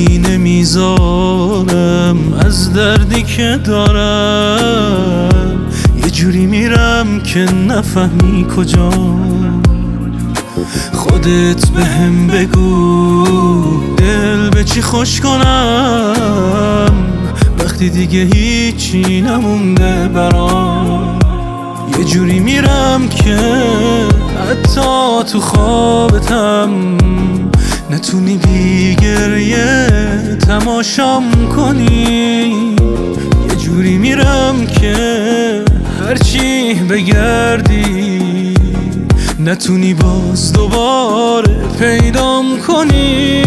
هستی نمیذارم از دردی که دارم، یه جوری میرم که نفهمی کجا. خودت بهم بگو دل به چی خوش کنم، وقتی دیگه هیچی نمونده برام. یه جوری میرم که حتی تو خوابتم نتونی بی گریه تماشام کنی. یه جوری میرم که هرچی بگردی نتونی باز دوباره پیدام کنی.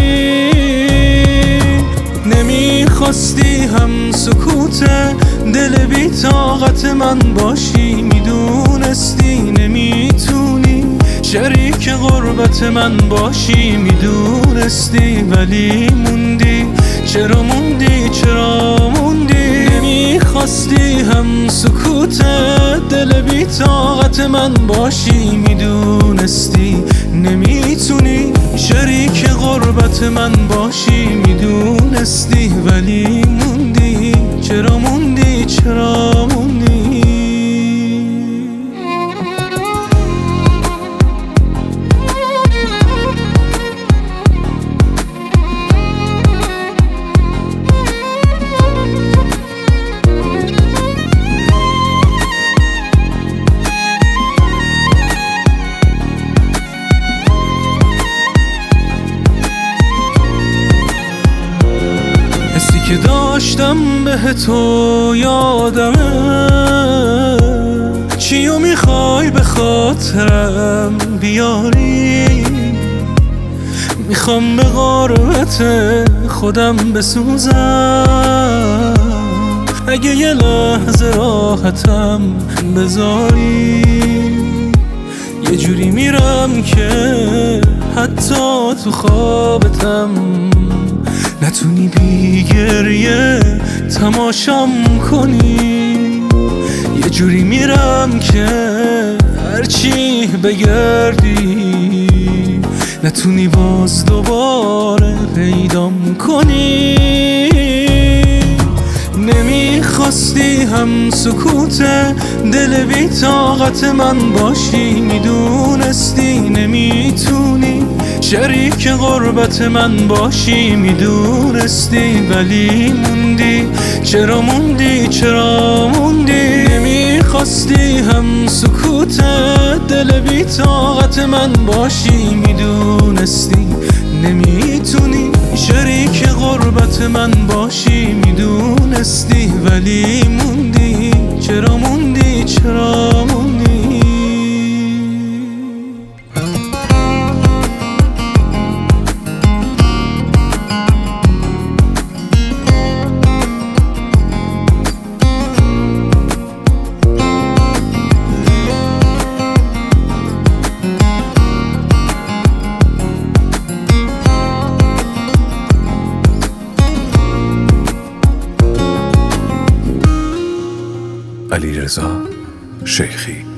نمیخواستی هم سکوت دل بی طاقت من باشی، میدونستی نمیتونی شریک غربت من باشی، میدونستی ولی موندی. چرا موندی؟ چرا موندی؟ نمیخواستی هم سکوت دل بی طاقت من باشی، میدونستی نمیتونی شریک غربت من باشی، میدونستی ولی موندی. چرا موندی؟ چرا موندی؟ حسی که داشتم به تو یادمه، چیو میخوای به خاطرم بیاری؟ میخوام به غربت خودم بسوزم، اگه یه لحظه راحتم بذاری. یه جوری میرم که حتی تو خوابتم نتونی بی گریه تماشام کنی. یه جوری میرم که هرچی بگردی نتونی باز دوباره پیدام کنی. نمیخواستی هم سکوت دل بی طاقت من باشی، میدونستی نمیتونی شریک غربت من باشی، میدونستی ولی موندی. چرا موندی؟ چرا موندی؟ نمیخواستی هم سکوت دل بی طاقت من باشی، میدونستی نمیتونی شریک غربت من باشی، میدونستی ولی موندی. چرا موندی؟ چرا موندی؟ علیرضا شیخی.